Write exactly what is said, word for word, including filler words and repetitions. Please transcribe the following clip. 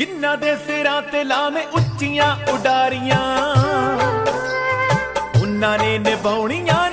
जिन्ना दे सिरां ते लावें उच्चियां उडारियां, उन्ना ने निभाउणियां